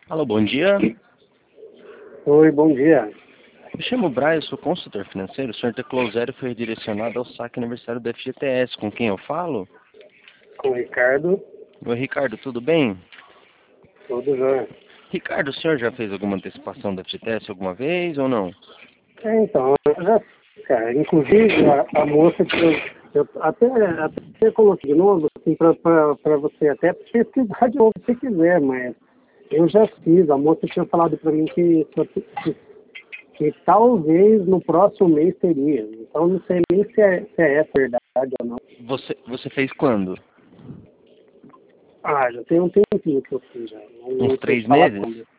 Alô, bom dia. Oi, bom dia. Me chamo Brian, sou consultor financeiro. O senhor teclou zero e foi redirecionado ao saque aniversário do FGTS. Com quem eu falo? Com o Ricardo, Oi, Ricardo, tudo bem? tudo jóia. Ricardo, o senhor já fez alguma antecipação do FGTS alguma vez ou não? Então, eu já, cara, inclusive a moça que eu até coloquei de novo, assim, para você até pesquisar de novo se quiser, mas eu já fiz. A moça tinha falado para mim que talvez no próximo mês teria. Então, não sei nem se é essa verdade ou não. Você fez quando? Ah, já tem um tempinho que eu fiz já. Uns Não sei te 3 falar meses? quando.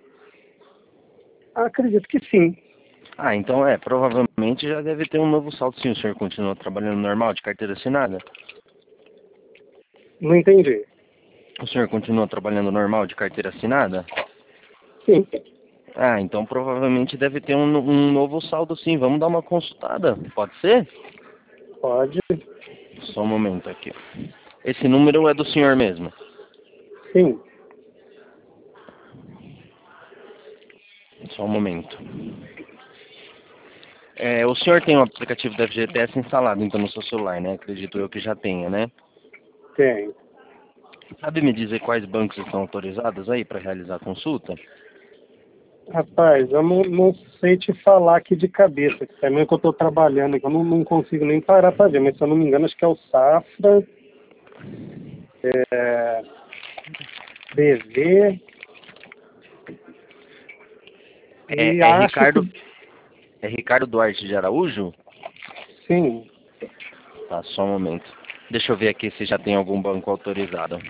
Ah, acredito que sim. Ah, então provavelmente já deve ter um novo saldo sim. O senhor continua trabalhando normal, de carteira assinada? Não entendi. O senhor continua trabalhando normal, de carteira assinada? Sim, Ah, então provavelmente deve ter um novo saldo sim. Vamos dar uma consultada, pode ser? pode. Só um momento aqui. Esse número é do senhor mesmo? Sim. Só um momento. O senhor tem o aplicativo da FGTS instalado então no seu celular, né? Acredito eu que já tenha, né? Tem. Sabe me dizer quais bancos estão autorizados aí para realizar a consulta? Rapaz, eu não sei te falar aqui de cabeça, que também que eu estou trabalhando, que eu não consigo nem parar para ver, mas se eu não me engano, acho que é o Safra, é, BV, É, e é acho que Ricardo, é Ricardo Duarte de Araújo? sim. Tá, só um momento. Deixa eu ver aqui se já tem algum banco autorizado.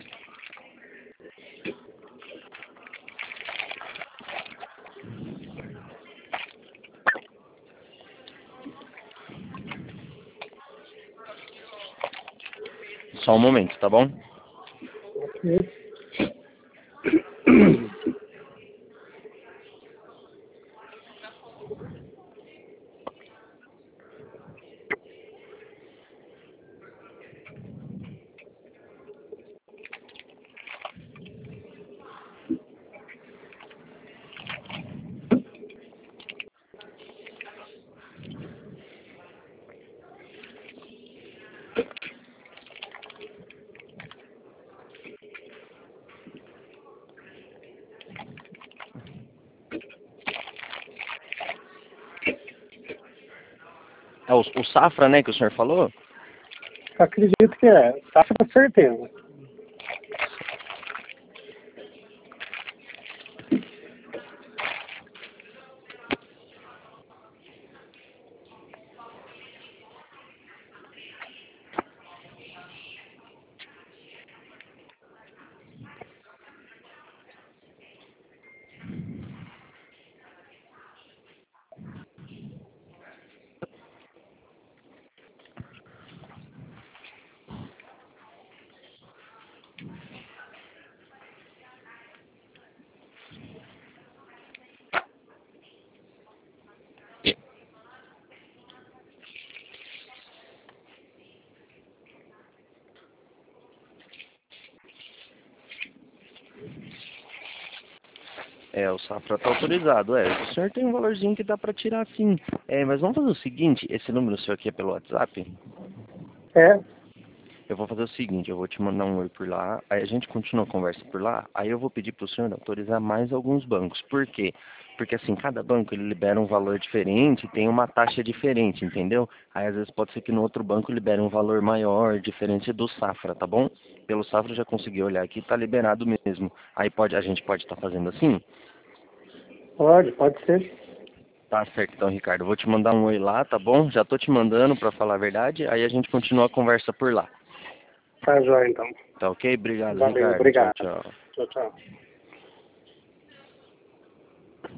Só um momento, tá bom? É o Safra, né, que o senhor falou? Acredito que é, Safra com certeza. O Safra tá autorizado, O senhor tem um valorzinho que dá para tirar sim. Mas vamos fazer o seguinte, esse número seu aqui é pelo WhatsApp? É, Eu vou fazer o seguinte, eu vou te mandar um oi por lá, aí a gente continua a conversa por lá, aí eu vou pedir para o senhor autorizar mais alguns bancos. Por quê? Porque assim, cada banco ele libera um valor diferente, tem uma taxa diferente, entendeu? Aí às vezes pode ser que no outro banco libere um valor maior, diferente do Safra, tá bom? Pelo Safra eu já consegui olhar aqui, tá liberado mesmo. Aí a gente pode estar fazendo assim? pode ser. Tá certo então, Ricardo. Eu vou te mandar um oi lá, tá bom? Já tô te mandando para falar a verdade, aí a gente continua a conversa por lá. Tá jóia, então. Tá ok? Obrigado, Valeu, Ricardo. Tchau, obrigado. tchau. Tchau, tchau.